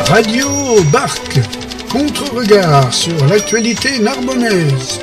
Radio Barque, contre-regard sur l'actualité narbonnaise.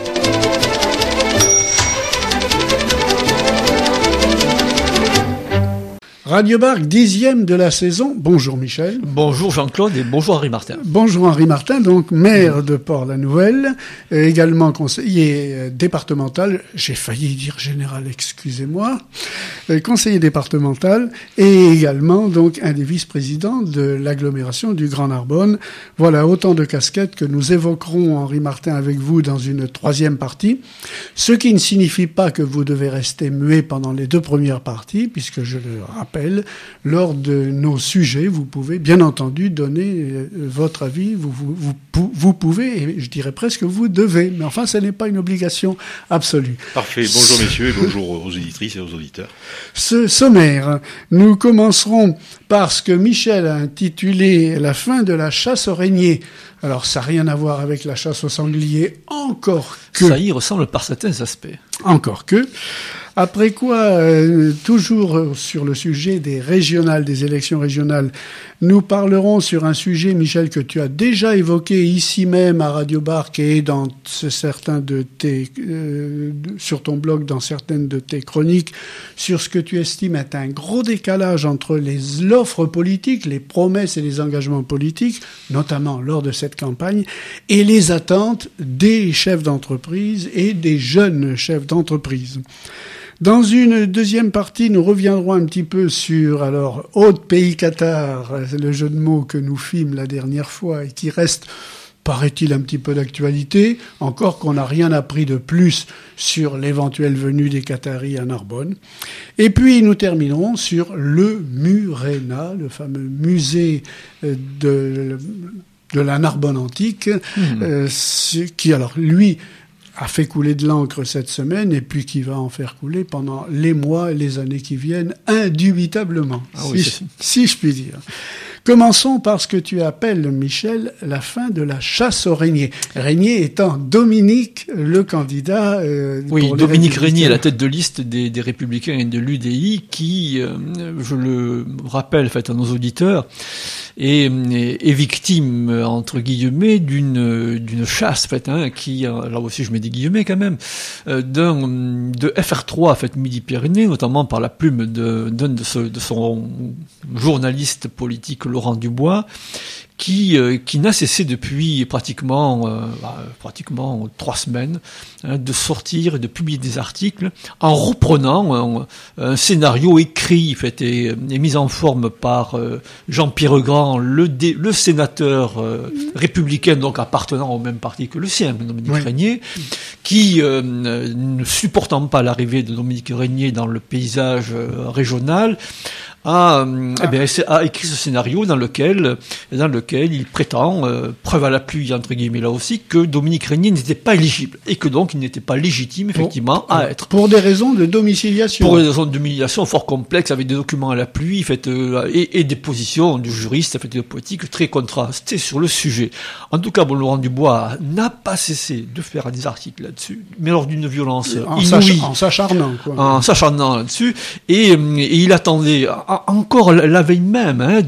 Radio Barque, 10e de la saison. Bonjour Michel. Bonjour Jean-Claude et bonjour Henri Martin. Bonjour Henri Martin, donc maire de Port-la-Nouvelle, également conseiller départemental, j'ai failli dire général, excusez-moi, conseiller départemental et également donc un des vice-présidents de l'agglomération du Grand Narbonne. Voilà autant de casquettes que nous évoquerons, Henri Martin, avec vous dans une troisième partie, ce qui ne signifie pas que vous devez rester muet pendant les deux premières parties, puisque je le rappelle, lors de nos sujets, vous pouvez bien entendu donner votre avis, vous pouvez, et je dirais presque vous devez, mais enfin ce n'est pas une obligation absolue. Parfait, bonjour messieurs et bonjour aux auditrices et aux auditeurs. Ce sommaire, nous commencerons par ce que Michel a intitulé « La fin de la chasse aux araignées ». Alors ça n'a rien à voir avec la chasse aux sangliers, encore que... Ça y ressemble par certains aspects. Encore que... Après quoi, toujours sur le sujet des élections régionales, nous parlerons sur un sujet, Michel, que tu as déjà évoqué ici même à Radio Barque et dans sur ton blog, dans certaines de tes chroniques, sur ce que tu estimes être un gros décalage entre l'offre politique, les promesses et les engagements politiques, notamment lors de cette campagne, et les attentes des chefs d'entreprise et des jeunes chefs d'entreprise. Dans une deuxième partie, nous reviendrons un petit peu sur, Aude Pays Qatar, le jeu de mots que nous fîmes la dernière fois et qui reste, paraît-il, un petit peu d'actualité, encore qu'on n'a rien appris de plus sur l'éventuelle venue des Qataris à Narbonne. Et puis, nous terminerons sur le Murena, le fameux musée de la Narbonne antique, qui, lui, a fait couler de l'encre cette semaine et puis qui va en faire couler pendant les mois et les années qui viennent, indubitablement, si je puis dire. Commençons par ce que tu appelles, Michel, la fin de la chasse aux Régnier. Régnier étant Dominique, le candidat... Oui, Dominique Régnier, la tête de liste des Républicains et de l'UDI, qui, je le rappelle à nos auditeurs, est victime, entre guillemets, d'une chasse, qui, là aussi je mets des guillemets quand même, de FR3, Midi-Pyrénées, notamment par la plume de son journaliste politique Laurent Dubois, qui n'a cessé depuis pratiquement 3 semaines de sortir et de publier des articles en reprenant un scénario écrit et mis en forme par Jean-Pierre Grand, le sénateur républicain, donc appartenant au même parti que le sien, Dominique Régnier, qui, ne supportant pas l'arrivée de Dominique Régnier dans le paysage régional, a écrit ce scénario dans lequel il prétend, preuve à l'appui entre guillemets là aussi, que Dominique Régnier n'était pas éligible et que donc il n'était pas légitime effectivement à être. Pour des raisons de domiciliation. Pour des raisons de domiciliation fort complexes, avec des documents à l'appui, et des positions du juriste, de politique très contrastées sur le sujet. En tout cas, Laurent Dubois n'a pas cessé de faire des articles là-dessus, mais lors d'une violence inouïe. En s'acharnant, quoi. En s'acharnant là-dessus, et il attendait encore la veille même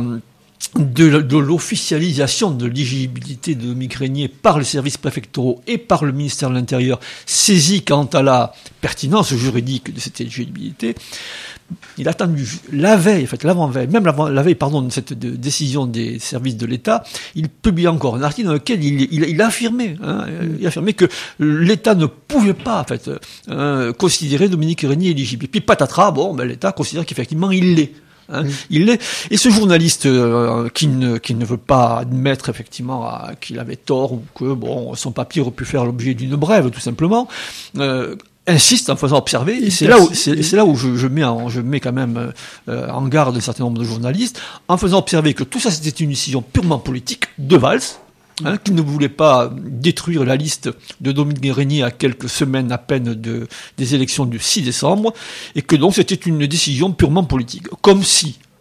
de l'officialisation de l'éligibilité de Dominique Régnier par les services préfectoraux et par le ministère de l'Intérieur, saisi quant à la pertinence juridique de cette éligibilité. Il a attendu la veille, l'avant-veille, même la veille, de cette décision des services de l'État, il publie encore un article dans lequel il a affirmé, que l'État ne pouvait pas, considérer Dominique Régnier éligible. Et puis patatras, l'État considère qu'effectivement il l'est. Il l'est. Et ce journaliste qui ne veut pas admettre effectivement qu'il avait tort ou que son papier aurait pu faire l'objet d'une brève tout simplement, insiste en faisant observer, et c'est là où je mets quand même en garde un certain nombre de journalistes, en faisant observer que tout ça c'était une décision purement politique de Valls, qui ne voulait pas détruire la liste de Dominique Régnier à quelques semaines à peine des élections du 6 décembre, et que donc c'était une décision purement politique. Comme si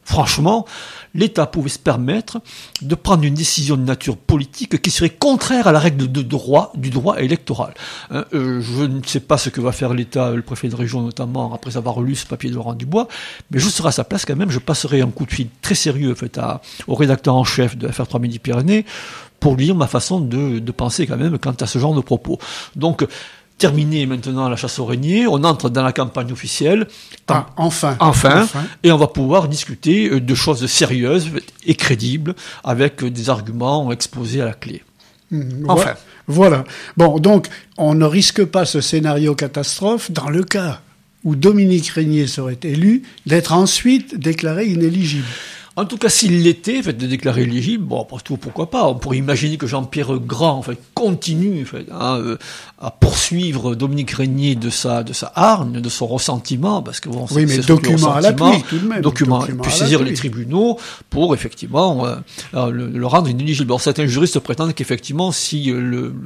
franchement, l'État pouvait se permettre de prendre une décision de nature politique qui serait contraire à la règle du droit électoral. Je ne sais pas ce que va faire l'État, le préfet de région notamment, après avoir lu ce papier de Laurent Dubois, mais je serai à sa place quand même, je passerai un coup de fil très sérieux au rédacteur en chef de FR3 Midi-Pyrénées pour lui dire ma façon de penser quand même quant à ce genre de propos. Donc, terminé maintenant la chasse aux araignées, on entre dans la campagne officielle. Enfin. Et on va pouvoir discuter de choses sérieuses et crédibles avec des arguments exposés à la clé. Enfin. Voilà. Bon, donc, on ne risque pas ce scénario catastrophe dans le cas où Dominique Régnier serait élu, d'être ensuite déclaré inéligible. En tout cas, s'il l'était, de déclarer éligible, bon, après tout, pourquoi pas. On pourrait imaginer que Jean-Pierre Grand, continue, à poursuivre Dominique Régnier de sa hargne, de son ressentiment, parce que bon, oui, mais document à l'appui, tout de même. Document, puis saisir les tribunaux pour, effectivement, le rendre inéligible. Alors, certains juristes prétendent qu'effectivement, si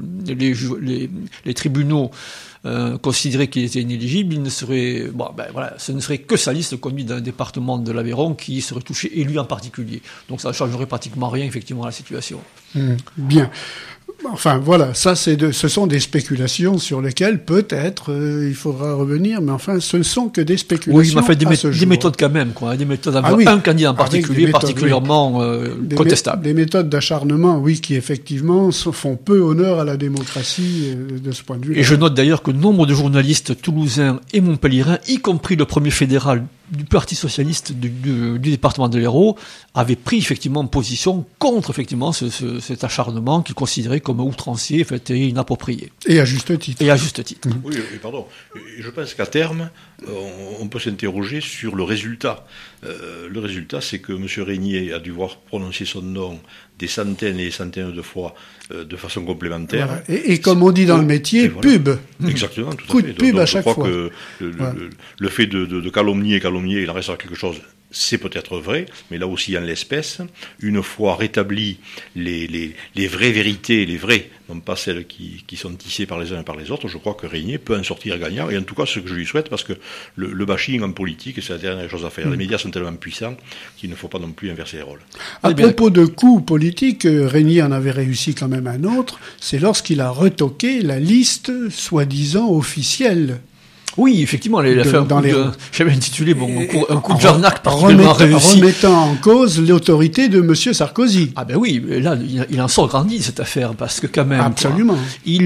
les tribunaux considérer qu'il était inéligible, il ne serait, ce ne serait que sa liste conduite d'un département de l'Aveyron qui serait touché, et lui en particulier. Donc ça ne changerait pratiquement rien, effectivement, à la situation. Bien. Enfin, voilà, ce sont des spéculations sur lesquelles, peut-être, il faudra revenir, mais enfin, ce ne sont que des spéculations. Oui, mais des méthodes quand même, des méthodes avec un candidat en particulier, particulièrement contestables. Des méthodes d'acharnement, oui, qui effectivement font peu honneur à la démocratie de ce point de vue. Et je note d'ailleurs que nombre de journalistes toulousains et montpelliérains, y compris le premier fédéral du Parti socialiste du département de l'Hérault, avaient pris effectivement position contre effectivement cet acharnement qu'ils considéraient comme outrancier et inapproprié. Et à juste titre. Oui, pardon. Je pense qu'à terme, on peut s'interroger sur le résultat. Le résultat, c'est que M. Régnier a dû voir prononcer son nom des centaines et des centaines de fois de façon complémentaire. Voilà. Et comme on dit dans le métier, pub. Exactement, tout à fait. Coup de pub donc, à chaque fois. Je crois que le fait de calomnier, il en restera quelque chose. C'est peut-être vrai, mais là aussi en l'espèce, une fois rétablies les vraies vérités, les vraies, non pas celles qui sont tissées par les uns et par les autres, je crois que Régnier peut en sortir gagnant, et en tout cas ce que je lui souhaite, parce que le bashing en politique, c'est la dernière chose à faire. Les médias sont tellement puissants qu'il ne faut pas non plus inverser les rôles. À propos de coups politiques, Régnier en avait réussi quand même un autre, c'est lorsqu'il a retoqué la liste soi-disant officielle. Oui, effectivement, il a fait j'avais intitulé un coup de Jarnac particulièrement réussi. Remettant en cause l'autorité de M. Sarkozy. Ah ben oui, là, il en sort grandi, cette affaire, parce que quand même... Absolument.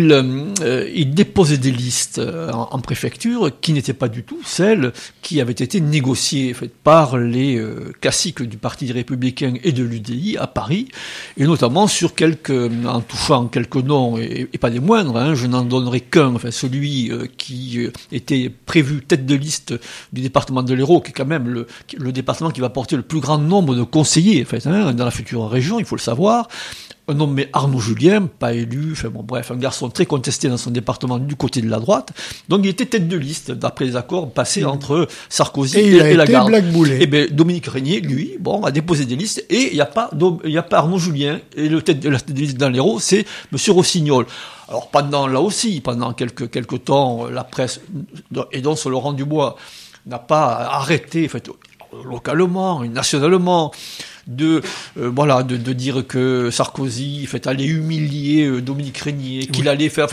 Il déposait des listes en préfecture qui n'étaient pas du tout celles qui avaient été négociées par les caciques du Parti républicain et de l'UDI à Paris, et notamment en touchant quelques noms, et pas des moindres, je n'en donnerai qu'un, celui qui était prévu tête de liste du département de l'Hérault, qui est quand même le département qui va porter le plus grand nombre de conseillers dans la future région, il faut le savoir. Un nommé Arnaud Julien, pas élu, un garçon très contesté dans son département du côté de la droite. Donc il était tête de liste, d'après les accords passés entre Sarkozy et Lagarde. Blackboulé. Et bien Dominique Régnier, lui, a déposé des listes, et il n'y a pas Arnaud Julien, et la tête de liste dans l'Hérault, c'est M. Rossignol. Alors pendant quelques temps, la presse, et donc Laurent Dubois, n'a pas arrêté, localement et nationalement, de dire que Sarkozy allait humilier Dominique Régnier, qu'il allait faire,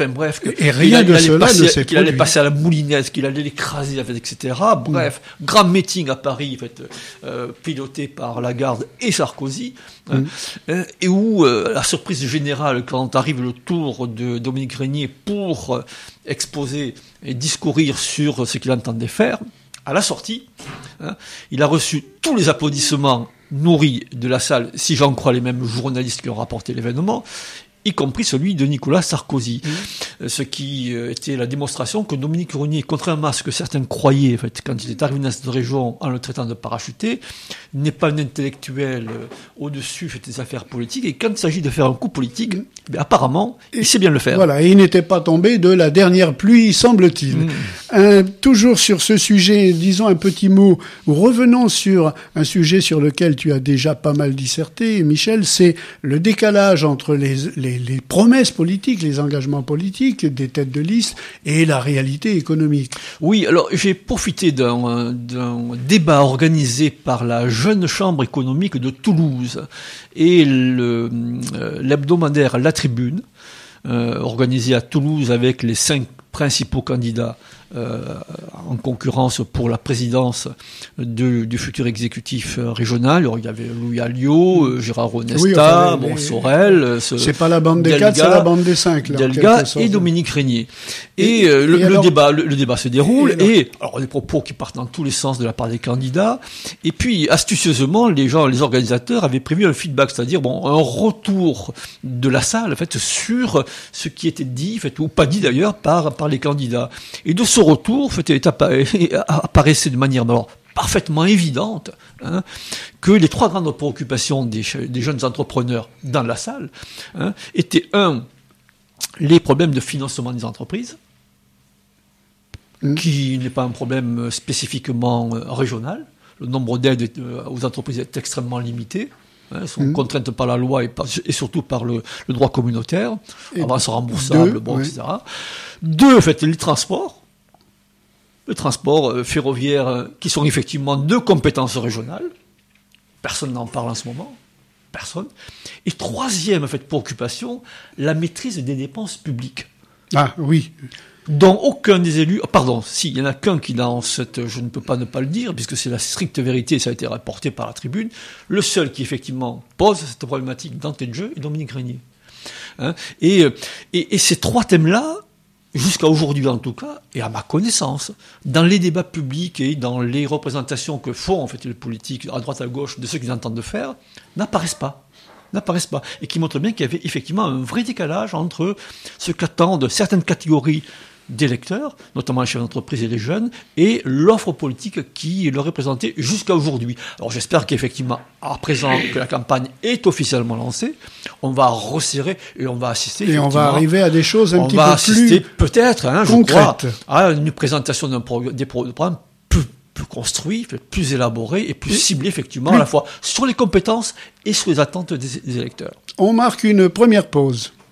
qu'il allait passer à la moulinette, qu'il allait l'écraser, etc. Bref, grand meeting à Paris, piloté par Lagarde et Sarkozy, et où la surprise générale quand arrive le tour de Dominique Régnier pour exposer et discourir sur ce qu'il entendait faire, à la sortie, il a reçu tous les applaudissements nourris de la salle, si j'en crois les mêmes journalistes qui ont rapporté l'événement, y compris celui de Nicolas Sarkozy. Ce qui était la démonstration que Dominique Régnier, contrairement à ce que certains croyaient quand il est arrivé dans cette région en le traitant de parachuté, n'est pas un intellectuel au-dessus des affaires politiques, et quand il s'agit de faire un coup politique, Mais apparemment, il sait bien le faire. Voilà, et il n'était pas tombé de la dernière pluie, semble-t-il. Toujours sur ce sujet, disons un petit mot, ou revenons sur un sujet sur lequel tu as déjà pas mal disserté, Michel, c'est le décalage entre les promesses politiques, les engagements politiques des têtes de liste et la réalité économique. Oui, alors j'ai profité d'un débat organisé par la Jeune Chambre économique de Toulouse et l'hebdomadaire La Tribune, organisé à Toulouse avec les 5 principaux candidats en concurrence pour la présidence du futur exécutif régional. Alors, il y avait Louis Alliot, Gérard Onesta, Sorel. C'est pas la bande des 4, c'est la bande des 5. Là, Delga et Dominique Régnier. Et le débat se déroule, et alors les propos qui partent dans tous les sens de la part des candidats. Et puis, astucieusement, les organisateurs avaient prévu un feedback, c'est-à-dire un retour de la salle, en fait, sur ce qui était dit, en fait, ou pas dit d'ailleurs, par les candidats. Et de ce retour, en fait, apparaissait de manière parfaitement évidente que les 3 grandes préoccupations des jeunes entrepreneurs dans la salle étaient les problèmes de financement des entreprises, qui n'est pas un problème spécifiquement régional. Le nombre d'aides aux entreprises est extrêmement limité. Elles sont contraintes par la loi et surtout par le droit communautaire, avance remboursable, etc. 2, en fait, les transports ferroviaires qui sont effectivement de compétences régionales. Personne n'en parle en ce moment. Personne. Et 3e, en fait, préoccupation, la maîtrise des dépenses publiques. Ah, oui. Dont aucun des élus, il y en a qu'un qui dans je ne peux pas ne pas le dire, puisque c'est la stricte vérité, et ça a été rapporté par la Tribune, le seul qui effectivement pose cette problématique d'entrée de jeu est Dominique Régnier. Et ces 3 thèmes-là, jusqu'à aujourd'hui en tout cas, et à ma connaissance, dans les débats publics et dans les représentations que font en fait les politiques à droite à gauche de ceux qu'ils entendent faire, n'apparaissent pas, et qui montrent bien qu'il y avait effectivement un vrai décalage entre ce qu'attendent certaines catégories d'électeurs, notamment les chefs d'entreprise et les jeunes, et l'offre politique qui leur est présentée jusqu'à aujourd'hui. Alors j'espère qu'effectivement, à présent que la campagne est officiellement lancée, on va resserrer et on va assister. Et on va arriver à des choses un petit peu plus concrètes. On va assister peut-être, je crois, à une présentation des programmes plus construits, plus élaborés et plus ciblés effectivement à la fois sur les compétences et sur les attentes des électeurs. On marque une première pause.